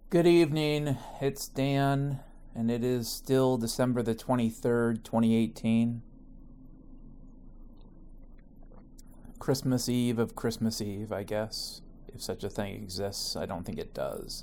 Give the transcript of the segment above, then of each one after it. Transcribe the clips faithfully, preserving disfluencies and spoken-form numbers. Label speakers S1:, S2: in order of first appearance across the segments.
S1: Good evening, it's Dan, and it is still December the twenty-third, twenty eighteen. Christmas Eve of Christmas Eve, I guess, if such a thing exists. I don't think it does.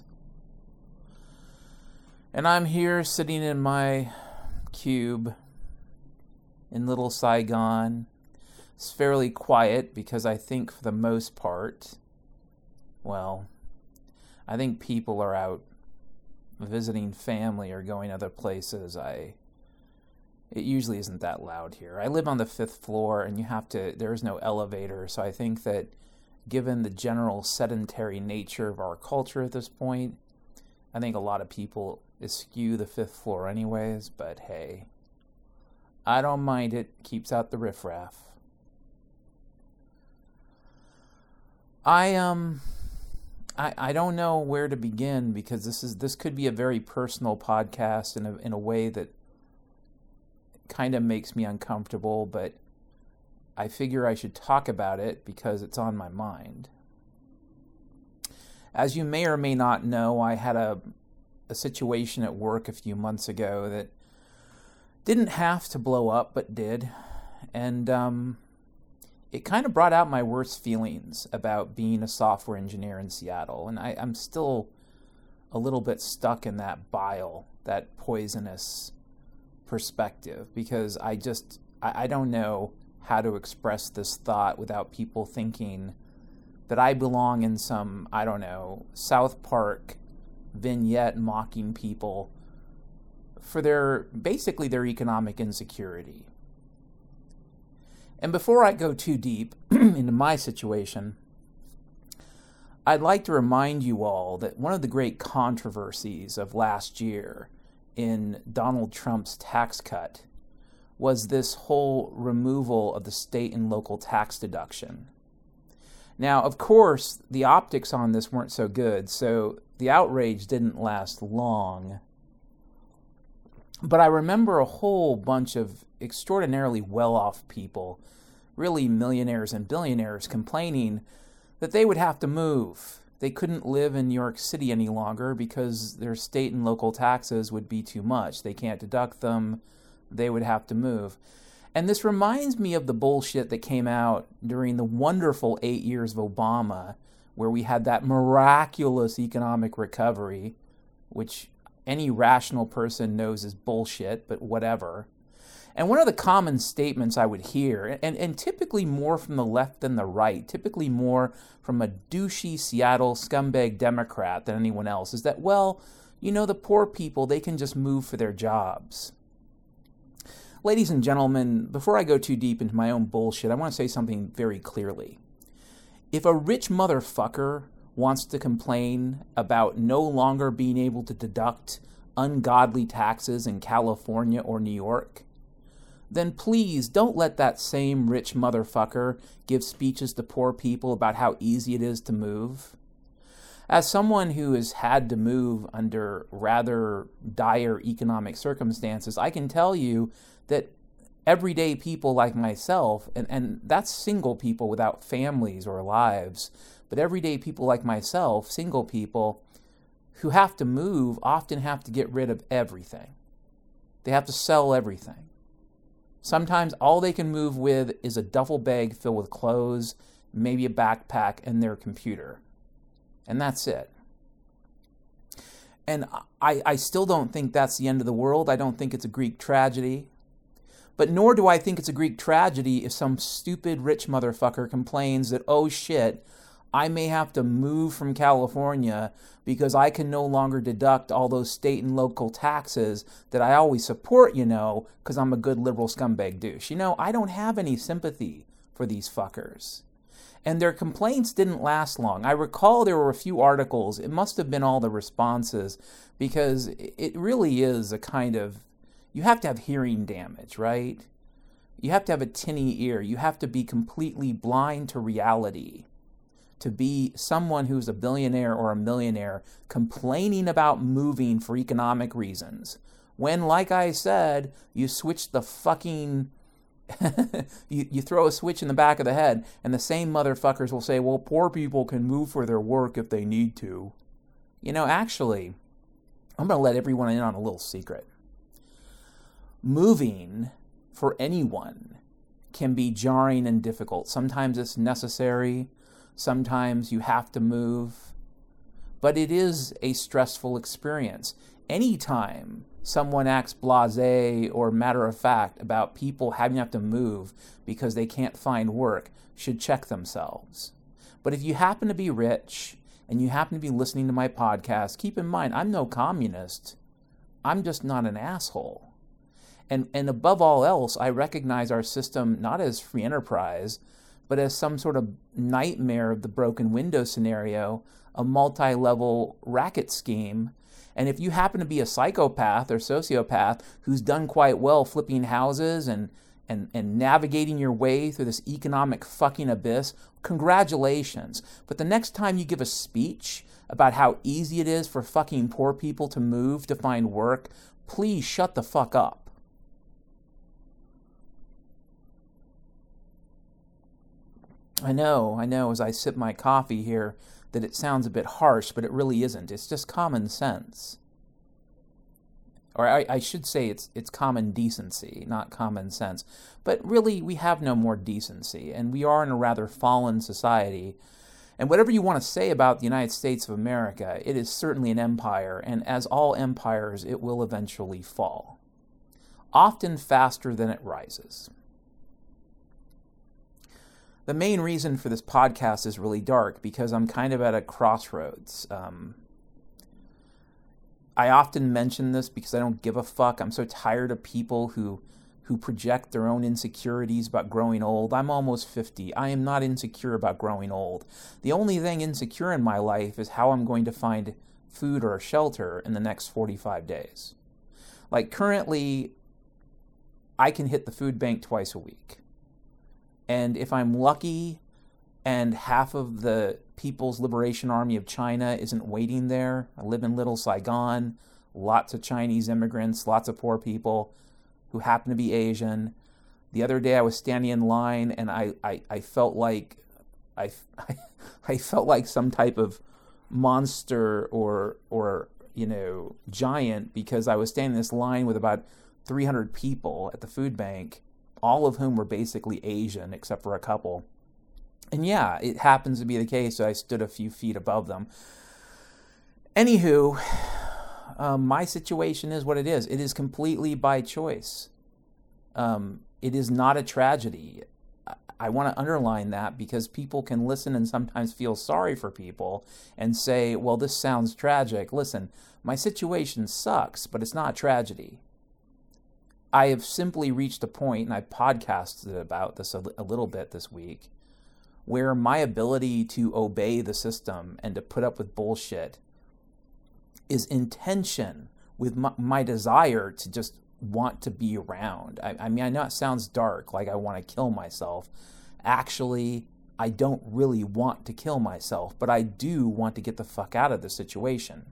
S1: And I'm here sitting in my cube in Little Saigon. It's fairly quiet because I think for the most part, well, I think people are out visiting family or going other places. I it usually isn't that loud here. I live on the fifth floor and you have to there is no elevator, so I think that given the general sedentary nature of our culture at this point, I think a lot of people eschew the fifth floor anyways, but hey, I don't mind it. Keeps out the riffraff. I um I, I don't know where to begin because this is this could be a very personal podcast in a in a way that kind of makes me uncomfortable, but I figure I should talk about it because it's on my mind. As you may or may not know, I had a a situation at work a few months ago that didn't have to blow up, but did, and um. It kind of brought out my worst feelings about being a software engineer in Seattle. And I, I'm still a little bit stuck in that bile, that poisonous perspective, because I just, I, I don't know how to express this thought without people thinking that I belong in some, I don't know, South Park vignette mocking people for their, basically their economic insecurity. And before I go too deep into my situation, I'd like to remind you all that one of the great controversies of last year in Donald Trump's tax cut was this whole removal of the state and local tax deduction. Now, of course, the optics on this weren't so good, so the outrage didn't last long. But I remember a whole bunch of extraordinarily well-off people, really millionaires and billionaires, complaining that they would have to move. They couldn't live in New York City any longer because their state and local taxes would be too much. They can't deduct them. They would have to move. And this reminds me of the bullshit that came out during the wonderful eight years of Obama, where we had that miraculous economic recovery, which any rational person knows is bullshit, but whatever. And one of the common statements I would hear, and, and typically more from the left than the right, typically more from a douchey Seattle scumbag Democrat than anyone else, is that, well, you know, the poor people, they can just move for their jobs. Ladies and gentlemen, before I go too deep into my own bullshit, I want to say something very clearly. If a rich motherfucker wants to complain about no longer being able to deduct ungodly taxes in California or New York, then please don't let that same rich motherfucker give speeches to poor people about how easy it is to move. As someone who has had to move under rather dire economic circumstances, I can tell you that everyday people like myself, and, and that's single people without families or lives, but everyday people like myself, single people, who have to move often have to get rid of everything. They have to sell everything. Sometimes all they can move with is a duffel bag filled with clothes, maybe a backpack, and their computer. And that's it. And I, I still don't think that's the end of the world. I don't think it's a Greek tragedy. But nor do I think it's a Greek tragedy if some stupid rich motherfucker complains that, oh shit, I may have to move from California because I can no longer deduct all those state and local taxes that I always support, you know, because I'm a good liberal scumbag douche. You know, I don't have any sympathy for these fuckers. And their complaints didn't last long. I recall there were a few articles. It must have been all the responses, because it really is a kind of, you have to have hearing damage, right? You have to have a tinny ear. You have to be completely blind to reality to be someone who's a billionaire or a millionaire complaining about moving for economic reasons. When, like I said, you switch the fucking you, you throw a switch in the back of the head, and the same motherfuckers will say, well, poor people can move for their work if they need to. You know, actually, I'm going to let everyone in on a little secret. Moving for anyone can be jarring and difficult. Sometimes it's necessary. Sometimes you have to move. But it is a stressful experience. Anytime someone acts blasé or matter of fact about people having to have to move because they can't find work should check themselves. But if you happen to be rich and you happen to be listening to my podcast, keep in mind, I'm no communist. I'm just not an asshole. And and above all else, I recognize our system not as free enterprise, but as some sort of nightmare of the broken window scenario, a multi-level racket scheme. And if you happen to be a psychopath or sociopath who's done quite well flipping houses and, and, and navigating your way through this economic fucking abyss, congratulations. But the next time you give a speech about how easy it is for fucking poor people to move to find work, please shut the fuck up. I know, I know, as I sip my coffee here, that it sounds a bit harsh, but it really isn't. It's just common sense. Or I, I should say it's it's common decency, not common sense. But really, we have no more decency, and we are in a rather fallen society. And whatever you want to say about the United States of America, it is certainly an empire, and as all empires, it will eventually fall. Often faster than it rises. The main reason for this podcast is really dark because I'm kind of at a crossroads. Um, I often mention this because I don't give a fuck. I'm so tired of people who who project their own insecurities about growing old. I'm almost fifty. I am not insecure about growing old. The only thing insecure in my life is how I'm going to find food or shelter in the next forty-five days. Like currently, I can hit the food bank twice a week. And if I'm lucky and half of the People's Liberation Army of China isn't waiting there, I live in Little Saigon, lots of Chinese immigrants, lots of poor people who happen to be Asian. The other day I was standing in line and I, I, I felt like I, I felt like some type of monster or or you know giant because I was standing in this line with about three hundred people at the food bank, all of whom were basically Asian except for a couple. And yeah, it happens to be the case that I stood a few feet above them. Anywho, um, my situation is what it is. It is completely by choice. Um, it is not a tragedy. I, I want to underline that because people can listen and sometimes feel sorry for people and say, well, this sounds tragic. Listen, my situation sucks, but it's not a tragedy. I have simply reached a point, and I podcasted about this a, a little bit this week, where my ability to obey the system and to put up with bullshit is in tension with my, my desire to just want to be around. I, I mean, I know it sounds dark, like I want to kill myself. Actually, I don't really want to kill myself, but I do want to get the fuck out of the situation.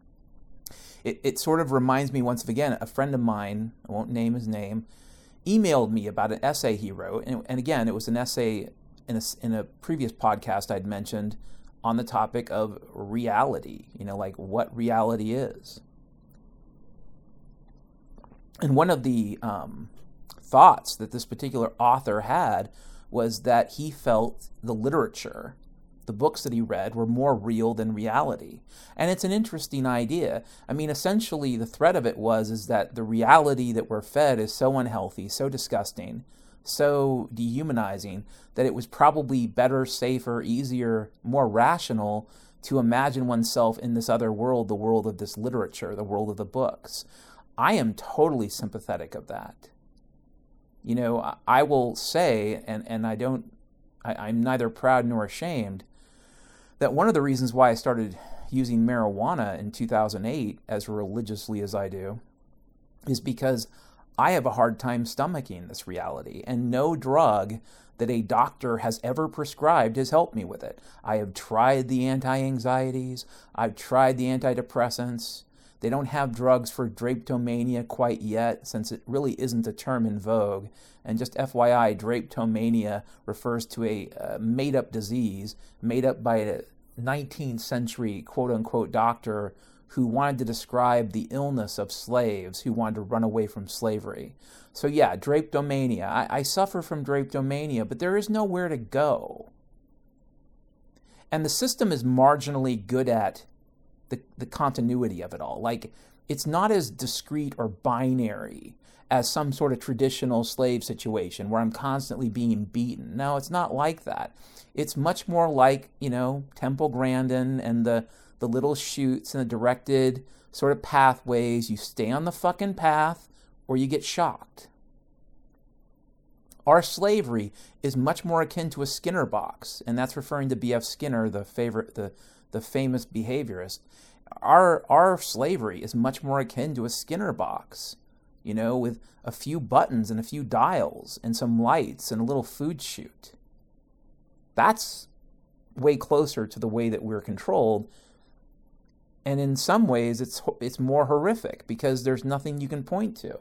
S1: It, it sort of reminds me, once again, a friend of mine, I won't name his name, emailed me about an essay he wrote. And, and again, it was an essay in a, in a previous podcast I'd mentioned on the topic of reality, you know, like what reality is. And one of the um, thoughts that this particular author had was that he felt the literature, the books that he read, were more real than reality. And it's an interesting idea. I mean, essentially, the thread of it was is that the reality that we're fed is so unhealthy, so disgusting, so dehumanizing, that it was probably better, safer, easier, more rational to imagine oneself in this other world, the world of this literature, the world of the books. I am totally sympathetic of that. You know, I will say, and, and I don't, I, I'm neither proud nor ashamed, that one of the reasons why I started using marijuana in two thousand eight as religiously as I do is because I have a hard time stomaching this reality, and no drug that a doctor has ever prescribed has helped me with it. I have tried the anti-anxieties, I've tried the antidepressants. They don't have drugs for drapetomania quite yet, since it really isn't a term in vogue. And just F Y I, drapetomania refers to a uh, made-up disease, made up by a, nineteenth century quote-unquote doctor who wanted to describe the illness of slaves who wanted to run away from slavery. So yeah, drapetomania. I, I suffer from drapetomania, but there is nowhere to go. And the system is marginally good at the, the continuity of it all. Like, it's not as discrete or binary as some sort of traditional slave situation where I'm constantly being beaten. No, it's not like that. It's much more like, you know, Temple Grandin and the, the little chutes and the directed sort of pathways. You stay on the fucking path or you get shocked. Our slavery is much more akin to a Skinner box, and that's referring to B F Skinner, the favorite, the, the famous behaviorist. Our our slavery is much more akin to a Skinner box, you know, with a few buttons and a few dials and some lights and a little food chute. That's way closer to the way that we're controlled. And in some ways, it's it's more horrific because there's nothing you can point to.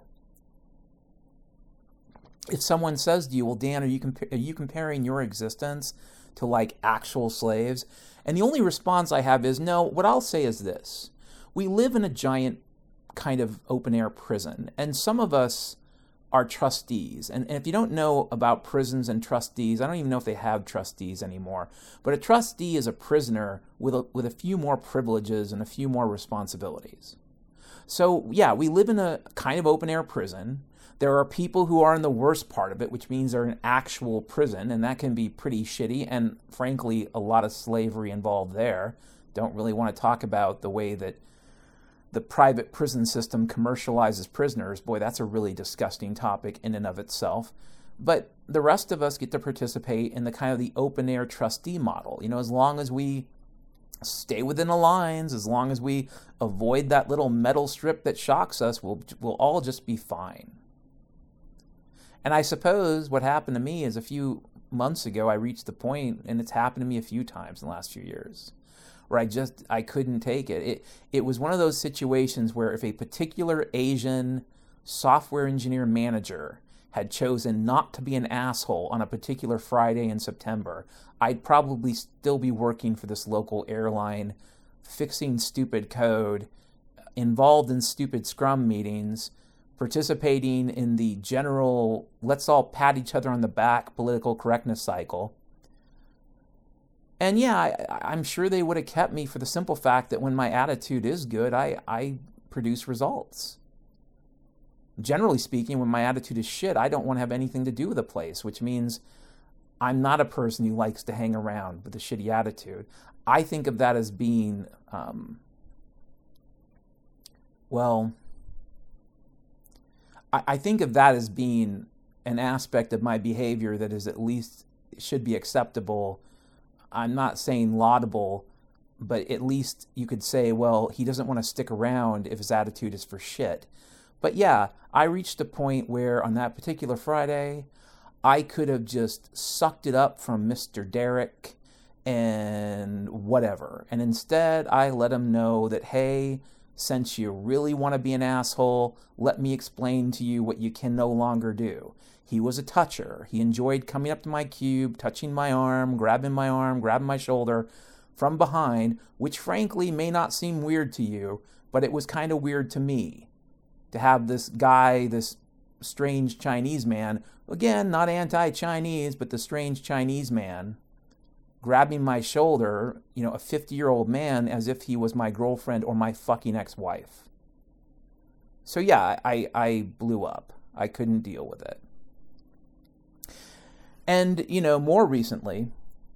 S1: If someone says to you, well, Dan, are you, compa- are you comparing your existence to like actual slaves? And the only response I have is no. What I'll say is this. We live in a giant kind of open-air prison, and some of us are trustees. And, and if you don't know about prisons and trustees, I don't even know if they have trustees anymore, but a trustee is a prisoner with a, with a few more privileges and a few more responsibilities. So yeah, we live in a kind of open-air prison. There are people who are in the worst part of it, which means they're in actual prison, and that can be pretty shitty, and frankly, a lot of slavery involved there. Don't really want to talk about the way that the private prison system commercializes prisoners. Boy, that's a really disgusting topic in and of itself. But the rest of us get to participate in the kind of the open-air trustee model. You know, as long as we stay within the lines, as long as we avoid that little metal strip that shocks us, we'll, we'll all just be fine. And I suppose what happened to me is a few months ago, I reached the point, and it's happened to me a few times in the last few years, where I just, I couldn't take it. It it was one of those situations where if a particular Asian software engineer manager had chosen not to be an asshole on a particular Friday in September, I'd probably still be working for this local airline, fixing stupid code, involved in stupid Scrum meetings, participating in the general let's all pat each other on the back political correctness cycle. And yeah, I, I'm sure they would have kept me for the simple fact that when my attitude is good, I, I produce results. Generally speaking, when my attitude is shit, I don't want to have anything to do with a place, which means I'm not a person who likes to hang around with a shitty attitude. I think of that as being, um, well, I, I think of that as being an aspect of my behavior that is at least should be acceptable. I'm not saying laudable, but at least you could say, well, he doesn't want to stick around if his attitude is for shit. But yeah, I reached a point where on that particular Friday, I could have just sucked it up from Mister Derek and whatever. And instead, I let him know that, hey, since you really want to be an asshole, let me explain to you what you can no longer do. He was a toucher. He enjoyed coming up to my cube, touching my arm, grabbing my arm, grabbing my shoulder from behind, which frankly may not seem weird to you, but it was kind of weird to me to have this guy, this strange Chinese man, again, not anti-Chinese, but the strange Chinese man, grabbing my shoulder, you know, a fifty-year-old man as if he was my girlfriend or my fucking ex-wife. So yeah, I, I blew up. I couldn't deal with it. And, you know, more recently,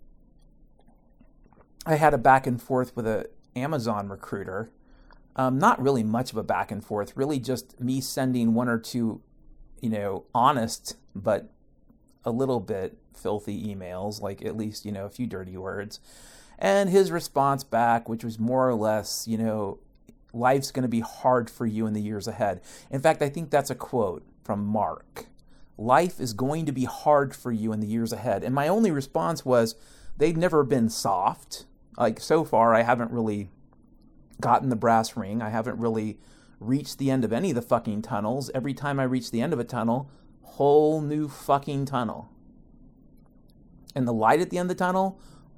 S1: I had a back and forth with an Amazon recruiter. Um, not really much of a back and forth, really just me sending one or two, you know, honest, but a little bit filthy emails, like at least, you know, a few dirty words. And his response back, which was more or less, you know, life's going to be hard for you in the years ahead. In fact, I think that's a quote from Mark. Life is going to be hard for you in the years ahead. And my only response was, they've never been soft. Like, so far, I haven't really gotten the brass ring. I haven't really reached the end of any of the fucking tunnels. Every time I reach the end of a tunnel, whole new fucking tunnel. And the light at the end of the tunnel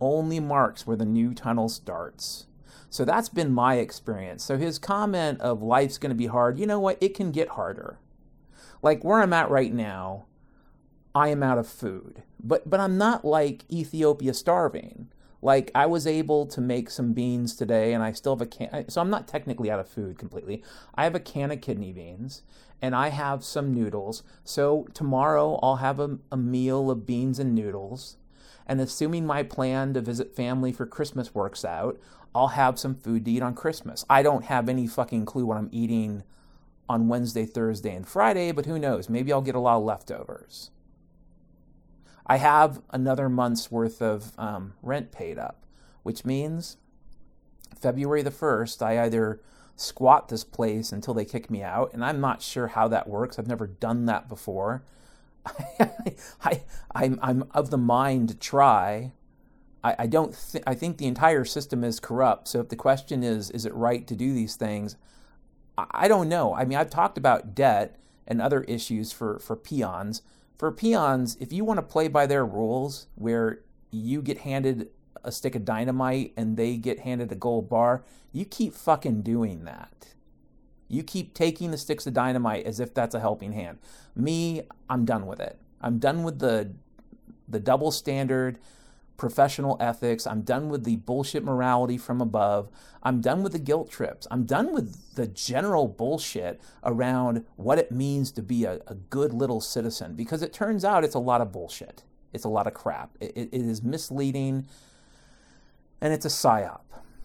S1: only marks where the new tunnel starts. So that's been my experience. So his comment of life's going to be hard, you know what? It can get harder. Like where I'm at right now, I am out of food. But but I'm not like Ethiopia starving. Like I was able to make some beans today and I still have a can. So I'm not technically out of food completely. I have a can of kidney beans and I have some noodles. So tomorrow I'll have a, a meal of beans and noodles. And assuming my plan to visit family for Christmas works out, I'll have some food to eat on Christmas. I don't have any fucking clue what I'm eating on Wednesday, Thursday, and Friday, but who knows? Maybe I'll get a lot of leftovers. I have another month's worth of um, rent paid up, which means February the first, I either squat this place until they kick me out, and I'm not sure how that works. I've never done that before. I, I'm, I'm of the mind to try. I, I don't. Th- I think the entire system is corrupt. So if the question is, is it right to do these things? I, I don't know. I mean, I've talked about debt and other issues for, for peons. For peons, if you want to play by their rules, where you get handed a stick of dynamite and they get handed a gold bar, you keep fucking doing that. You keep taking the sticks of dynamite as if that's a helping hand. Me, I'm done with it. I'm done with the the double standard professional ethics. I'm done with the bullshit morality from above. I'm done with the guilt trips. I'm done with the general bullshit around what it means to be a, a good little citizen, because it turns out it's a lot of bullshit. It's a lot of crap. It, it is misleading, and it's a psyop.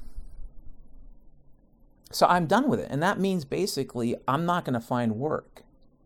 S1: So I'm done with it, and that means basically I'm not going to find work.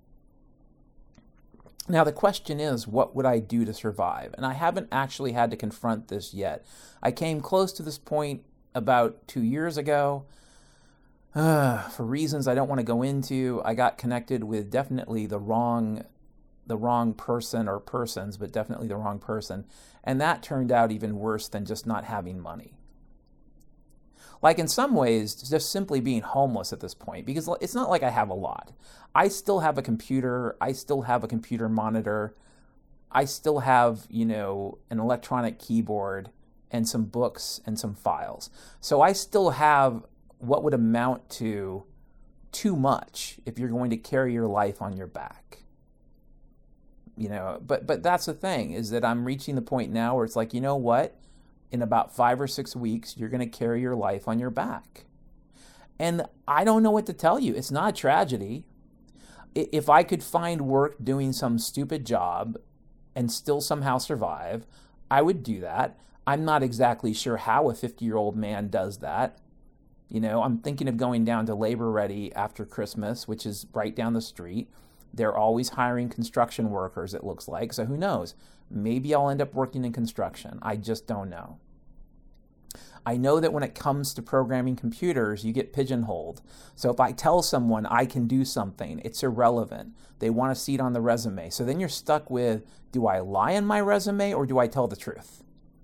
S1: Now, the question is, what would I do to survive? And I haven't actually had to confront this yet. I came close to this point about two years ago. Uh, for reasons I don't want to go into, I got connected with definitely the wrong, the wrong person or persons, but definitely the wrong person. And that turned out even worse than just not having money. Like in some ways, just simply being homeless at this point, because it's not like I have a lot. I still have a computer. I still have a computer monitor. I still have, you know, an electronic keyboard and some books and some files. So I still have what would amount to too much if you're going to carry your life on your back. You know, but but that's the thing, is that I'm reaching the point now where it's like, you know what? In about five or six weeks, you're going to carry your life on your back. And I don't know what to tell you. It's not a tragedy. If I could find work doing some stupid job and still somehow survive, I would do that. I'm not exactly sure how a fifty-year-old man does that. You know, I'm thinking of going down to Labor Ready after Christmas, which is right down the street. They're always hiring construction workers, it looks like. So who knows? Maybe I'll end up working in construction. I just don't know. I know that when it comes to programming computers, you get pigeonholed. So if I tell someone I can do something, it's irrelevant. They want to see it on the resume. So then you're stuck with, do I lie in my resume or do I tell the truth?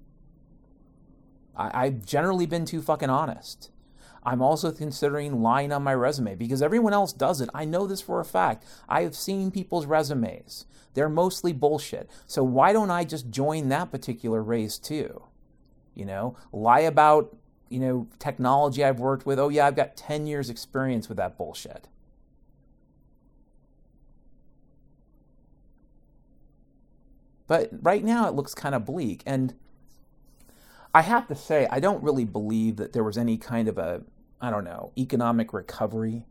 S1: I, I've generally been too fucking honest. I'm also considering lying on my resume because everyone else does it. I know this for a fact. I have seen people's resumes. They're mostly bullshit. So why don't I just join that particular race too? You know, lie about, you know, technology I've worked with. Oh yeah, I've got ten years experience with that bullshit. But right now it looks kind of bleak. And I have to say, I don't really believe that there was any kind of a, I don't know, economic recovery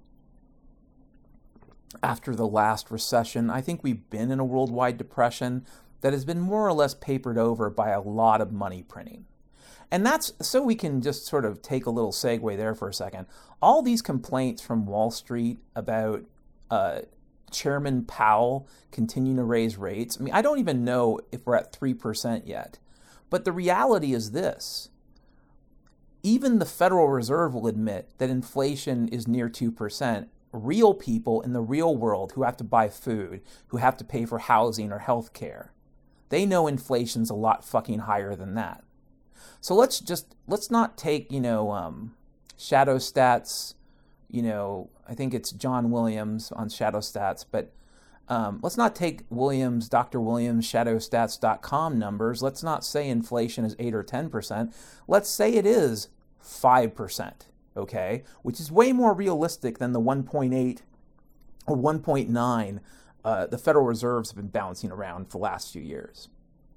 S1: after the last recession. I think we've been in a worldwide depression that has been more or less papered over by a lot of money printing. And that's so we can just sort of take a little segue there for a second. All these complaints from Wall Street about uh, Chairman Powell continuing to raise rates. I mean, I don't even know if we're at three percent yet. But the reality is this. Even the Federal Reserve will admit that inflation is near two percent. Real people in the real world who have to buy food, who have to pay for housing or health care, they know inflation's a lot fucking higher than that. So let's just, let's not take, you know, um, Shadow Stats, you know, I think it's John Williams on Shadow Stats, but Um, let's not take Williams, Doctor Williams, shadow stats dot com numbers. Let's not say inflation is eight or ten percent. Let's say it is five percent, okay? Which is way more realistic than the one point eight or one point nine uh, the Federal Reserves have been bouncing around for the last few years.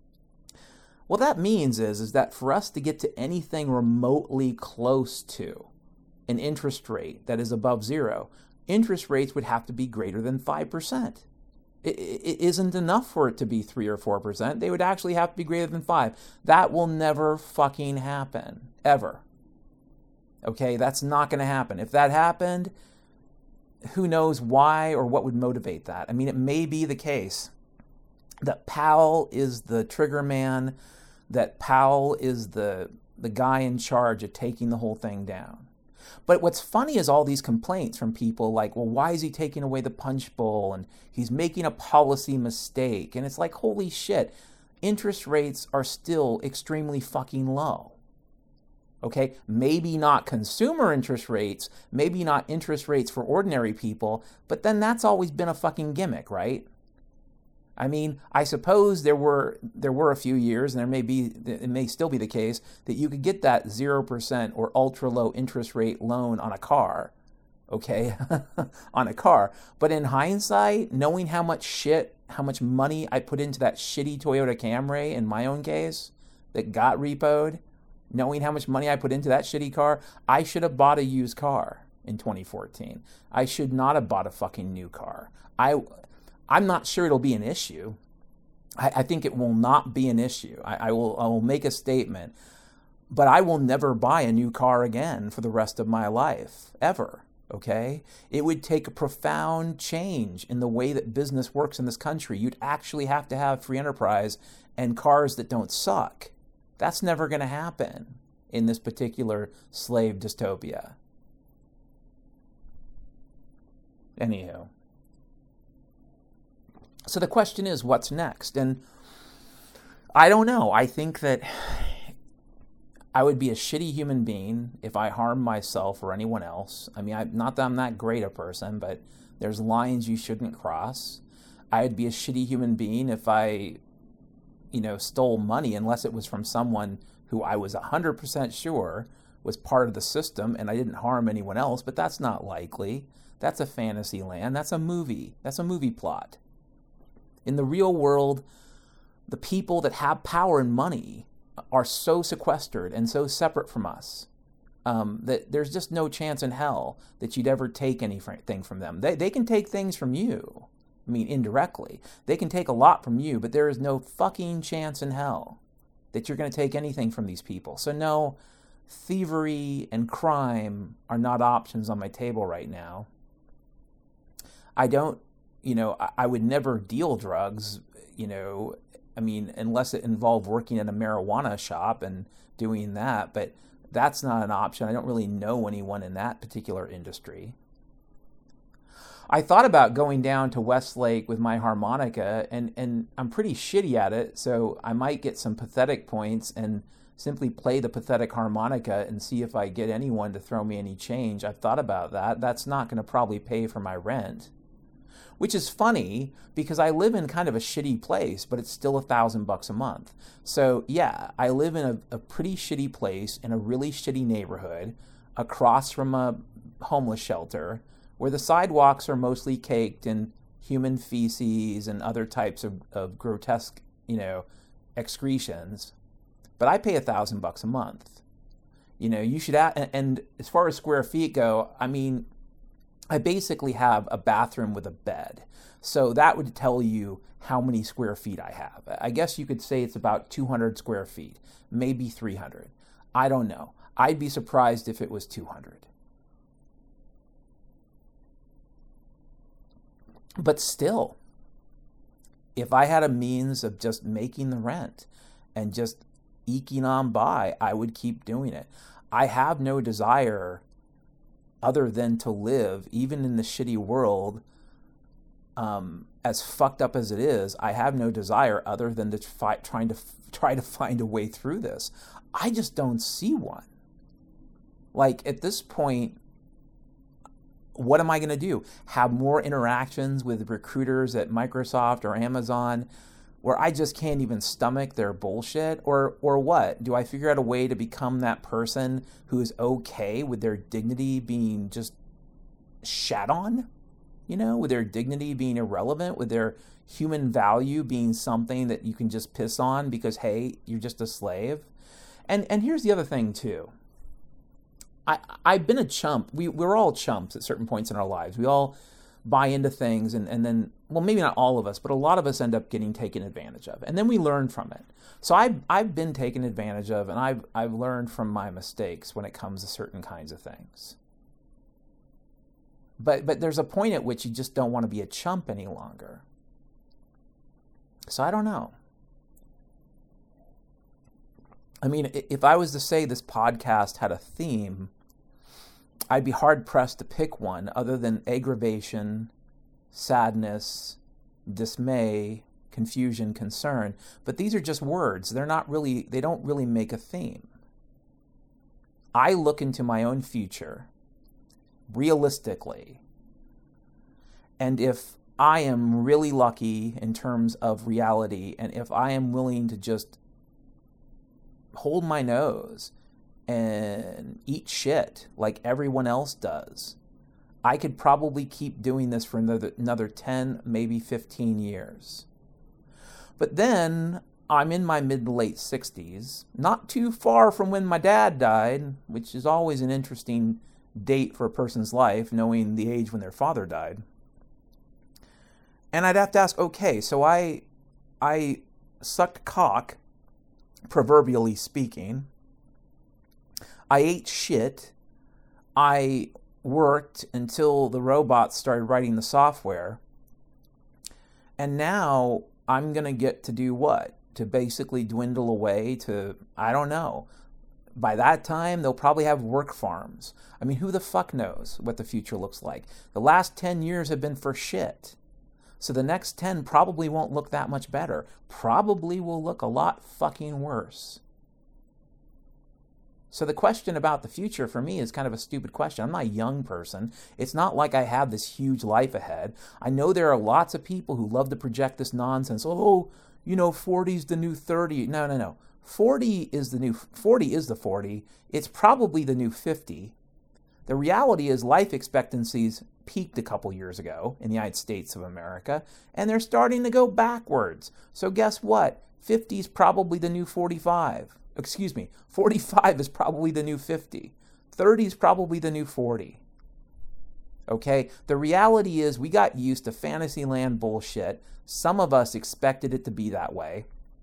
S1: What that means is, is that for us to get to anything remotely close to an interest rate that is above zero, interest rates would have to be greater than five percent. It, it isn't enough for it to be three or four percent. They would actually have to be greater than five. That will never fucking happen, ever. Okay, that's not going to happen. If that happened, who knows why or what would motivate that? I mean, it may be the case that Powell is the trigger man, that Powell is the the guy in charge of taking the whole thing down. But what's funny is all these complaints from people like, well, why is he taking away the punch bowl? And he's making a policy mistake. And it's like, holy shit, interest rates are still extremely fucking low. Okay, maybe not consumer interest rates, maybe not interest rates for ordinary people, but then that's always been a fucking gimmick, right? I mean, I suppose there were there were a few years, and there may be, it may still be the case, that you could get that zero percent or ultra low interest rate loan on a car, okay, on a car. But in hindsight, knowing how much shit, how much money I put into that shitty Toyota Camry in my own case that got repoed, knowing how much money I put into that shitty car, I should have bought a used car in twenty fourteen. I should not have bought a fucking new car. I... I'm not sure it'll be an issue. I, I think it will not be an issue. I, I will I will make a statement, but I will never buy a new car again for the rest of my life, ever, okay? It would take a profound change in the way that business works in this country. You'd actually have to have free enterprise and cars that don't suck. That's never going to happen in this particular slave dystopia. Anywho. So the question is, what's next? And I don't know. I think that I would be a shitty human being if I harmed myself or anyone else. I mean, I, not that I'm that great a person, but there's lines you shouldn't cross. I'd be a shitty human being if I, you know, stole money unless it was from someone who I was one hundred percent sure was part of the system and I didn't harm anyone else, but that's not likely. That's a fantasy land. That's a movie. That's a movie plot. In the real world, the people that have power and money are so sequestered and so separate from us um, that there's just no chance in hell that you'd ever take anything from them. They, they can take things from you. I mean, indirectly. They can take a lot from you, but there is no fucking chance in hell that you're going to take anything from these people. So no, thievery and crime are not options on my table right now. I don't You know, I would never deal drugs, you know, I mean, unless it involved working at a marijuana shop and doing that, but that's not an option. I don't really know anyone in that particular industry. I thought about going down to Westlake with my harmonica, and, and I'm pretty shitty at it, so I might get some pathetic points and simply play the pathetic harmonica and see if I get anyone to throw me any change. I've thought about that. That's not going to probably pay for my rent. Which is funny because I live in kind of a shitty place, but it's still a thousand bucks a month. So yeah, I live in a, a pretty shitty place in a really shitty neighborhood across from a homeless shelter where the sidewalks are mostly caked in human feces and other types of, of grotesque, you know, excretions. But I pay a thousand bucks a month. You know, you should, add, and as far as square feet go, I mean, I basically have a bathroom with a bed. So that would tell you how many square feet I have. I guess you could say it's about two hundred square feet, maybe three hundred. I don't know. I'd be surprised if it was two hundred. But still, if I had a means of just making the rent and just eking on by, I would keep doing it. I have no desire other than to live, even in the shitty world, um, as fucked up as it is, I have no desire other than to try, trying to try to find a way through this. I just don't see one. Like, at this point, what am I going to do? Have more interactions with recruiters at Microsoft or Amazon where I just can't even stomach their bullshit? Or or what? Do I figure out a way to become that person who is okay with their dignity being just shat on? You know, with their dignity being irrelevant, with their human value being something that you can just piss on because, hey, you're just a slave? And and here's the other thing, too. I, I've been a chump. We, we're all chumps at certain points in our lives. We all buy into things and, and then, well, maybe not all of us, but a lot of us end up getting taken advantage of. And then we learn from it. So I've, I've been taken advantage of, and I've, I've learned from my mistakes when it comes to certain kinds of things. But, but there's a point at which you just don't want to be a chump any longer. So I don't know. I mean, if I was to say this podcast had a theme, I'd be hard-pressed to pick one other than aggravation, sadness, dismay, confusion, concern. But these are just words. They're not really, they don't really make a theme. I look into my own future realistically. And if I am really lucky in terms of reality, and if I am willing to just hold my nose and eat shit like everyone else does, I could probably keep doing this for another, another ten, maybe fifteen years. But then I'm in my mid to late sixties, not too far from when my dad died, which is always an interesting date for a person's life, knowing the age when their father died. And I'd have to ask, okay, so I, I sucked cock, proverbially speaking. I ate shit. I worked until the robots started writing the software. And now I'm going to get to do what? To basically dwindle away to, I don't know. By that time, they'll probably have work farms. I mean, who the fuck knows what the future looks like? The last ten years have been for shit. So the next ten probably won't look that much better. Probably will look a lot fucking worse. So the question about the future for me is kind of a stupid question. I'm not a young person. It's not like I have this huge life ahead. I know there are lots of people who love to project this nonsense. Oh, you know, forty's the new thirty. No, no, no. forty is the new, forty is the forty. It's probably the new fifty. The reality is life expectancies peaked a couple years ago in the United States of America, and they're starting to go backwards. So guess what? fifty is probably the new forty-five. Excuse me, forty-five is probably the new fifty. thirty is probably the new forty. Okay? The reality is we got used to Fantasyland bullshit. Some of us expected it to be that way.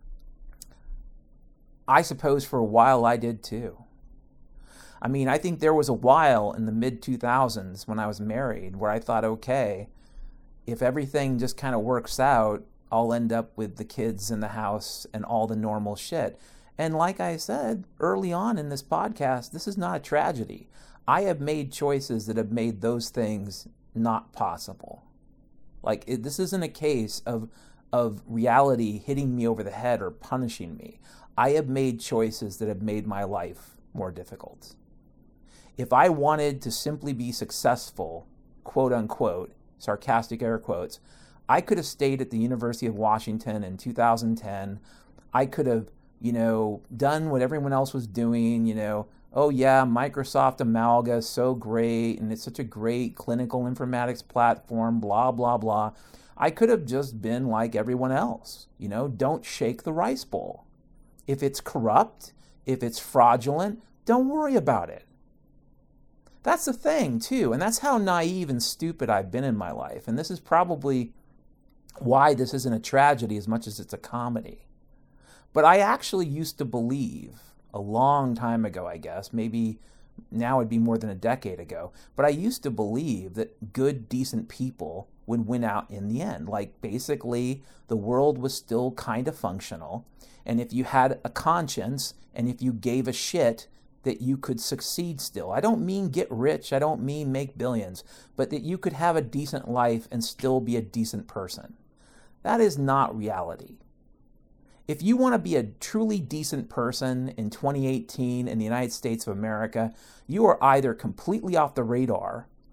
S1: I suppose for a while I did too. I mean, I think there was a while in the mid two thousands when I was married where I thought, okay, if everything just kind of works out, I'll end up with the kids in the house and all the normal shit. And like I said early on in this podcast, this is not a tragedy. I have made choices that have made those things not possible. Like, it, this isn't a case of of reality hitting me over the head or punishing me. I have made choices that have made my life more difficult. If I wanted to simply be successful, quote unquote, sarcastic air quotes, I could have stayed at the University of Washington in two thousand ten. I could have, you know, done what everyone else was doing, you know, oh yeah, Microsoft Amalga is so great, and it's such a great clinical informatics platform, blah, blah, blah. I could have just been like everyone else, you know, don't shake the rice bowl. If it's corrupt, if it's fraudulent, don't worry about it. That's the thing, too, and that's how naive and stupid I've been in my life, and this is probably why this isn't a tragedy as much as it's a comedy. But I actually used to believe, a long time ago, I guess, maybe now it'd be more than a decade ago, but I used to believe that good, decent people would win out in the end. Like, basically, the world was still kind of functional, and if you had a conscience, and if you gave a shit, that you could succeed still. I don't mean get rich, I don't mean make billions, but that you could have a decent life and still be a decent person. That is not reality. If you want to be a truly decent person in twenty eighteen in the United States of America, you are either completely off the radar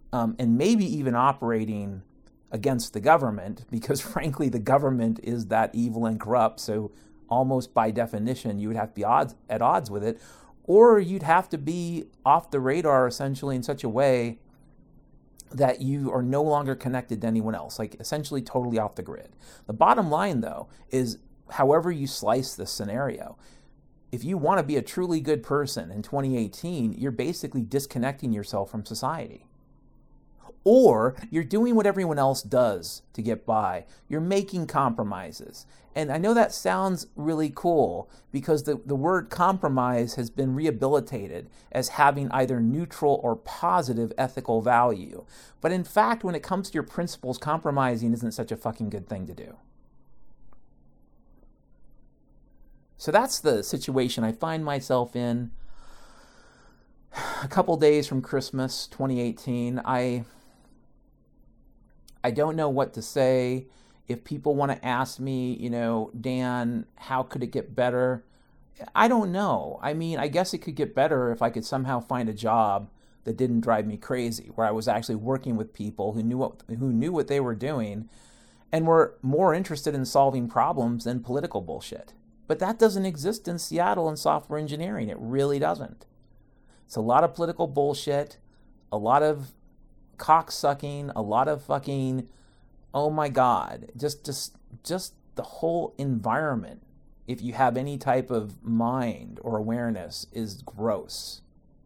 S1: um, and maybe even operating against the government, because frankly, the government is that evil and corrupt. So almost by definition, you would have to be odds, at odds with it, or you'd have to be off the radar essentially in such a way that you are no longer connected to anyone else, like essentially totally off the grid. The bottom line, though, is however you slice this scenario, if you want to be a truly good person in twenty eighteen, you're basically disconnecting yourself from society. Or you're doing what everyone else does to get by. You're making compromises. And I know that sounds really cool because the, the word compromise has been rehabilitated as having either neutral or positive ethical value. But in fact, when it comes to your principles, compromising isn't such a fucking good thing to do. So that's the situation I find myself in. A couple days from Christmas twenty eighteen, I... I don't know what to say. If people want to ask me, you know, Dan, how could it get better? I don't know. I mean, I guess it could get better if I could somehow find a job that didn't drive me crazy, where I was actually working with people who knew what who knew what they were doing and were more interested in solving problems than political bullshit. But that doesn't exist in Seattle in software engineering. It really doesn't. It's a lot of political bullshit, a lot of cocksucking, a lot of fucking, oh my God, just just just the whole environment, if you have any type of mind or awareness, is gross.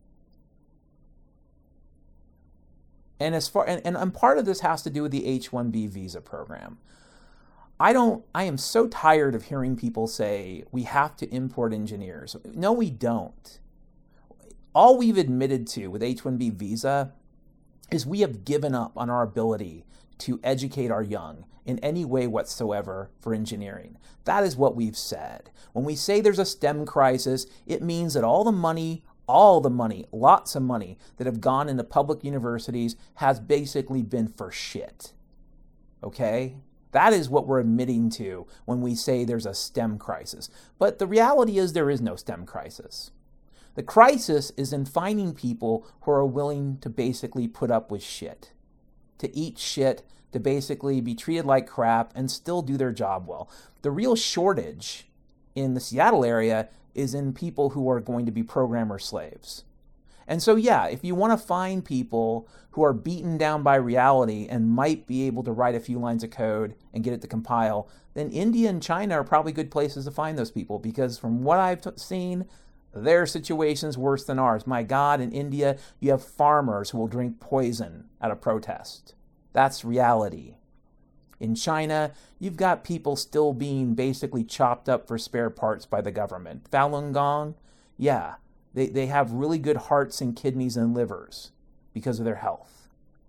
S1: And as far and, and part of this has to do with the H one B visa program. I don't I am so tired of hearing people say we have to import engineers. No, we don't. All we've admitted to with H one B visa is we have given up on our ability to educate our young in any way whatsoever for engineering. That is what we've said. When we say there's a STEM crisis, it means that all the money, all the money, lots of money that have gone into public universities has basically been for shit. Okay? That is what we're admitting to when we say there's a STEM crisis. But the reality is there is no STEM crisis. The crisis is in finding people who are willing to basically put up with shit, to eat shit, to basically be treated like crap and still do their job well. The real shortage in the Seattle area is in people who are going to be programmer slaves. And so, yeah, if you want to find people who are beaten down by reality and might be able to write a few lines of code and get it to compile, then India and China are probably good places to find those people, because from what I've t- seen, their situation's worse than ours. My God, in India, you have farmers who will drink poison at a protest. That's reality. In China, you've got people still being basically chopped up for spare parts by the government. Falun Gong, yeah, they, they have really good hearts and kidneys and livers because of their health.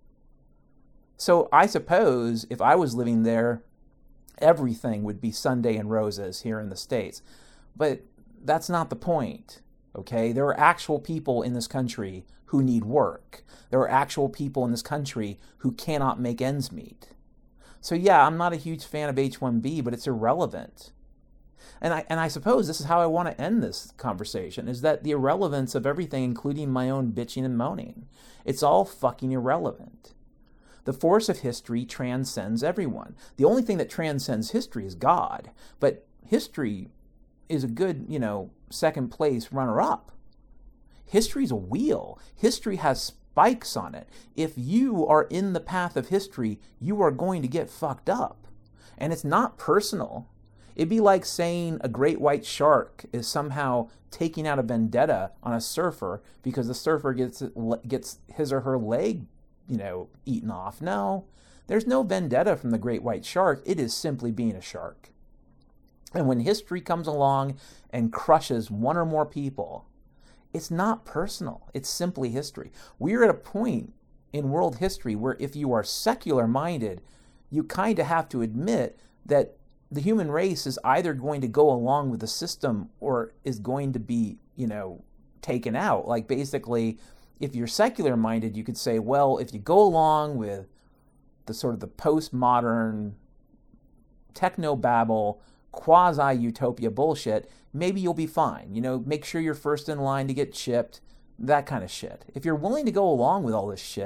S1: So I suppose if I was living there, everything would be Sunday and roses here in the States. But that's not the point, okay? There are actual people in this country who need work. There are actual people in this country who cannot make ends meet. So yeah, I'm not a huge fan of H one B, but it's irrelevant. And I and I suppose this is how I want to end this conversation, is that the irrelevance of everything, including my own bitching and moaning, it's all fucking irrelevant. The force of history transcends everyone. The only thing that transcends history is God, but history is a good, you know, second place runner-up. History's a wheel. History has spikes on it. If you are in the path of history, you are going to get fucked up. And it's not personal. It'd be like saying a great white shark is somehow taking out a vendetta on a surfer because the surfer gets gets his or her leg, you know, eaten off. No, there's no vendetta from the great white shark. It is simply being a shark. And when history comes along and crushes one or more people, it's not personal. It's simply history. We're at a point in world history where if you are secular-minded, you kind of have to admit that the human race is either going to go along with the system or is going to be, you know, taken out. Like basically, if you're secular-minded, you could say, well, if you go along with the sort of the postmodern technobabble quasi-utopia bullshit, maybe you'll be fine. You know, make sure you're first in line to get chipped, that kind of shit. If you're willing to go along with all this shit,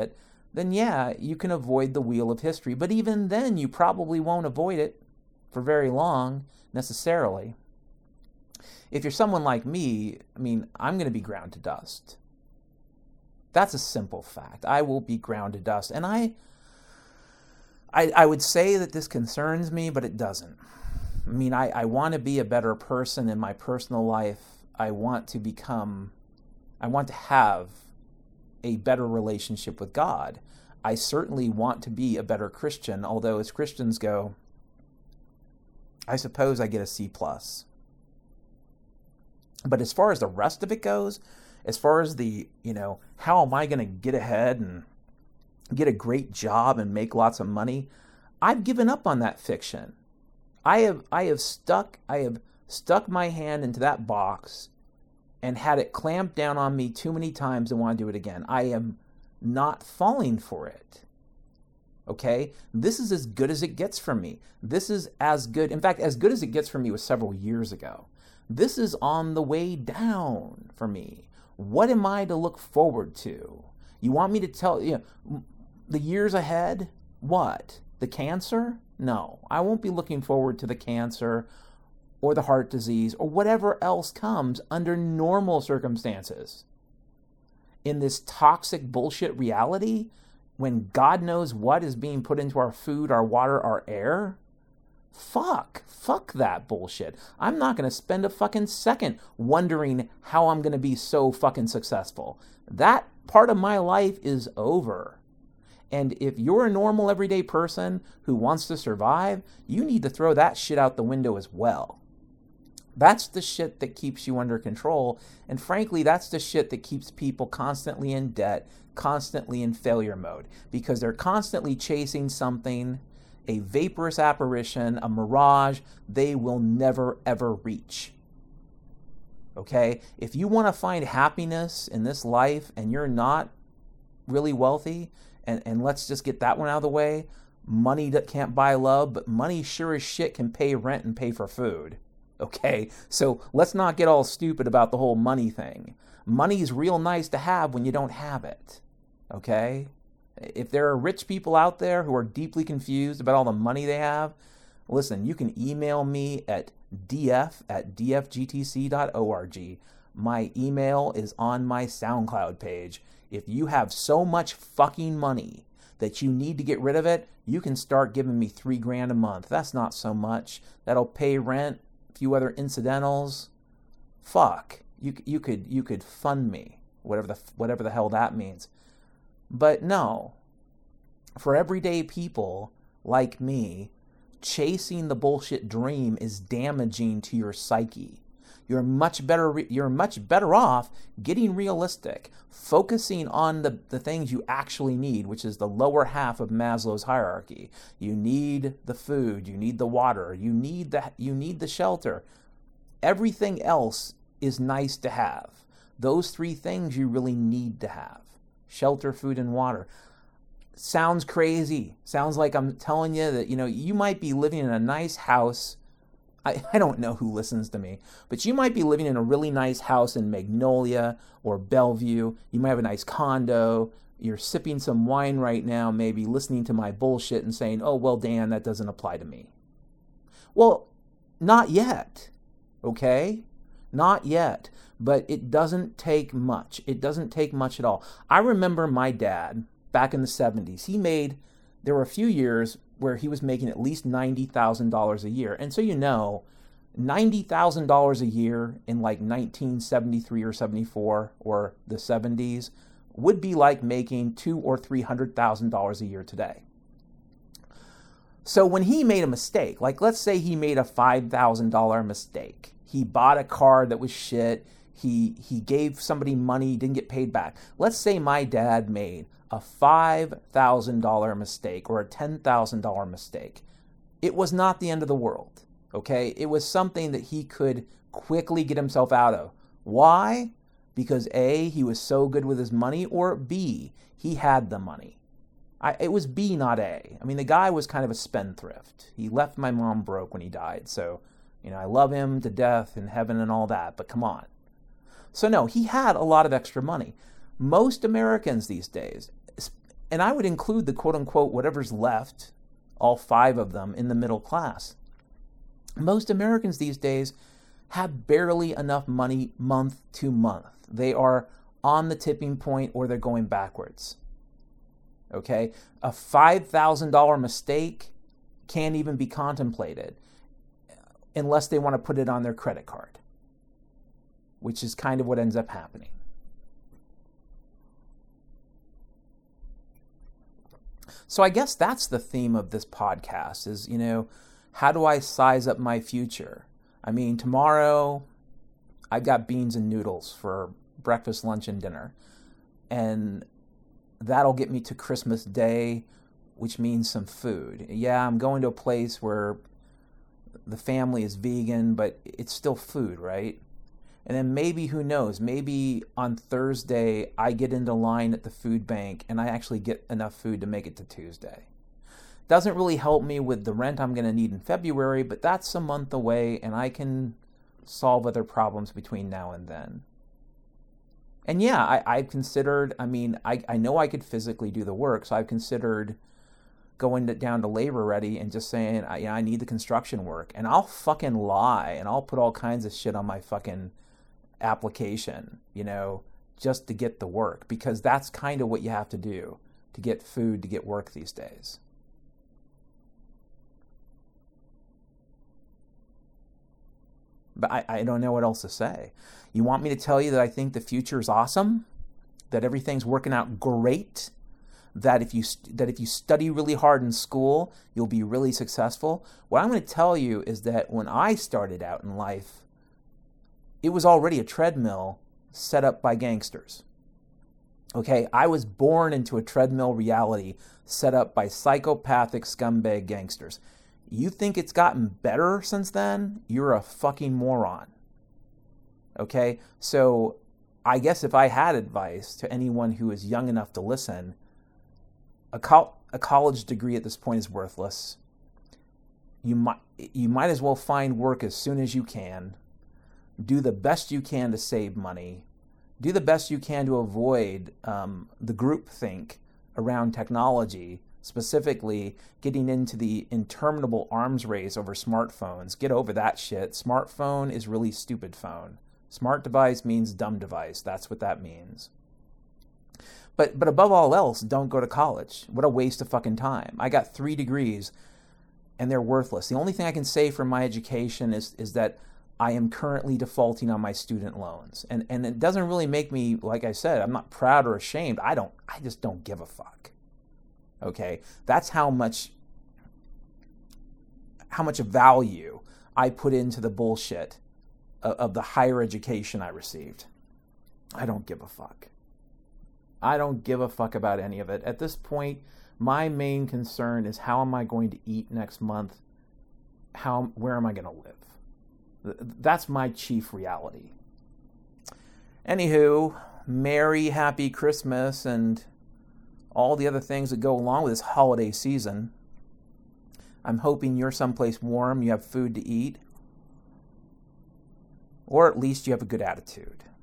S1: then yeah, you can avoid the wheel of history. But even then, you probably won't avoid it for very long, necessarily. If you're someone like me, I mean, I'm going to be ground to dust. That's a simple fact. I will be ground to dust. And I, I, I would say that this concerns me, but it doesn't. I mean, I, I want to be a better person in my personal life. I want to become, I want to have a better relationship with God. I certainly want to be a better Christian, although as Christians go, I suppose I get a C plus. But as far as the rest of it goes, as far as the, you know, how am I going to get ahead and get a great job and make lots of money, I've given up on that fiction. I have I have stuck I have stuck my hand into that box and had it clamped down on me too many times and want to do it again. I am not falling for it. Okay? This is as good as it gets from me. This is as good, in fact, as good as it gets from me was several years ago. This is on the way down for me. What am I to look forward to? You want me to tell you know, the years ahead? What? The cancer? No, I won't be looking forward to the cancer or the heart disease or whatever else comes under normal circumstances. In this toxic bullshit reality, when God knows what is being put into our food, our water, our air, Fuck. Fuck that bullshit. I'm not going to spend a fucking second wondering how I'm going to be so fucking successful. That part of my life is over. And if you're a normal everyday person who wants to survive, you need to throw that shit out the window as well. That's the shit that keeps you under control. And frankly, that's the shit that keeps people constantly in debt, constantly in failure mode, because they're constantly chasing something, a vaporous apparition, a mirage they will never, ever reach. Okay? If you want to find happiness in this life and you're not really wealthy, and, and let's just get that one out of the way, money that can't buy love, but money sure as shit can pay rent and pay for food. Okay? So let's not get all stupid about the whole money thing. Money's real nice to have when you don't have it. Okay? If there are rich people out there who are deeply confused about all the money they have, listen, you can email me at df at d f g t c dot org. My email is on my SoundCloud page. If you have so much fucking money that you need to get rid of it, you can start giving me three grand a month. That's not so much. That'll pay rent, a few other incidentals. Fuck. You you could you could fund me, whatever the whatever the hell that means. But no, for everyday people like me, chasing the bullshit dream is damaging to your psyche. You're much better you're much better off getting realistic, focusing on the, the things you actually need, which is the lower half of Maslow's hierarchy. You need the food, you need the water, you need the you need the shelter. Everything else is nice to have. Those three things you really need to have. Shelter, food, and water. Sounds crazy. Sounds like I'm telling you that, you know, you might be living in a nice house. I, I don't know who listens to me, but you might be living in a really nice house in Magnolia or Bellevue. You might have a nice condo. You're sipping some wine right now, maybe listening to my bullshit and saying, oh, well, Dan, that doesn't apply to me. Well, not yet. Okay? Not yet. But it doesn't take much. It doesn't take much at all. I remember my dad, back in the seventies, he made, there were a few years where he was making at least ninety thousand dollars a year. And so you know, ninety thousand dollars a year in like nineteen seventy-three or seventy-four or the seventies would be like making two or three hundred thousand dollars a year today. So when he made a mistake, like let's say he made a five thousand dollars mistake. He bought a car that was shit. He he gave somebody money, didn't get paid back. Let's say my dad made a five thousand dollars mistake or a ten thousand dollars mistake. It was not the end of the world, okay? It was something that he could quickly get himself out of. Why? Because A, he was so good with his money, or B, he had the money. I, it was B, not A. I mean, the guy was kind of a spendthrift. He left my mom broke when he died, so, you know, I love him to death in heaven and all that, but come on. So no, he had a lot of extra money. Most Americans these days, And I would include the quote unquote whatever's left, all five of them, in the middle class. Most Americans these days have barely enough money month to month. They are on the tipping point or they're going backwards. Okay? A five thousand dollars mistake can't even be contemplated unless they want to put it on their credit card, which is kind of what ends up happening. So I guess that's the theme of this podcast is, you know, how do I size up my future? I mean, tomorrow I've got beans and noodles for breakfast, lunch, and dinner. And that'll get me to Christmas Day, which means some food. Yeah, I'm going to a place where the family is vegan, but it's still food, right? And then maybe, who knows, maybe on Thursday I get into line at the food bank and I actually get enough food to make it to Tuesday. Doesn't really help me with the rent I'm going to need in February, but that's a month away and I can solve other problems between now and then. And yeah, I, I've considered, I mean, I, I know I could physically do the work, so I've considered going to, down to Labor Ready and just saying, I, I need the construction work. And I'll fucking lie and I'll put all kinds of shit on my fucking application, you know, just to get the work, because that's kind of what you have to do to get food, to get work these days. But I, I don't know what else to say. You want me to tell you that I think the future is awesome, that everything's working out great, that if you that if you study really hard in school, you'll be really successful? What I'm going to tell you is that when I started out in life, it was already a treadmill set up by gangsters. Okay, I was born into a treadmill reality set up by psychopathic scumbag gangsters. You think it's gotten better since then? You're a fucking moron. Okay, so I guess if I had advice to anyone who is young enough to listen, a, co- a college degree at this point is worthless. You might you might as well find work as soon as you can. Do the best you can to save money. Do the best you can to avoid um, the groupthink around technology, specifically getting into the interminable arms race over smartphones. Get over that shit. Smartphone is really stupid phone. Smart device means dumb device. That's what that means. But but above all else, don't go to college. What a waste of fucking time. I got three degrees and they're worthless. The only thing I can say from my education is is that I am currently defaulting on my student loans. And and it doesn't really make me, like I said, I'm not proud or ashamed. I don't I just don't give a fuck. Okay? That's how much how much value I put into the bullshit of, of the higher education I received. I don't give a fuck. I don't give a fuck about any of it. At this point, my main concern is how am I going to eat next month? How where am I going to live? That's my chief reality. Anywho, Merry Happy Christmas and all the other things that go along with this holiday season. I'm hoping you're someplace warm, you have food to eat, or at least you have a good attitude.